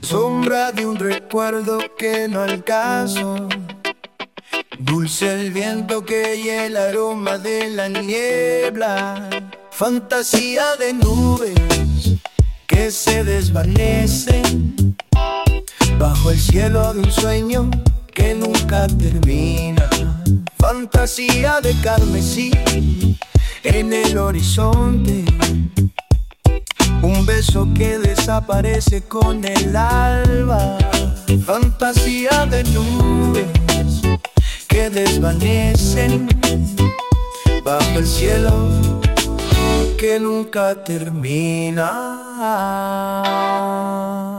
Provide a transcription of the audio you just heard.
Sombra de un recuerdo que no alcanzo, dulce el viento que y el aroma de la niebla, fantasía de nubes que se desvanecen bajo el cielo de un sueño que nunca termina, fantasía de carmesí en el horizonte, un beso que desaparece con el alba, fantasía de nubes que desvanecen bajo el cielo que nunca termina.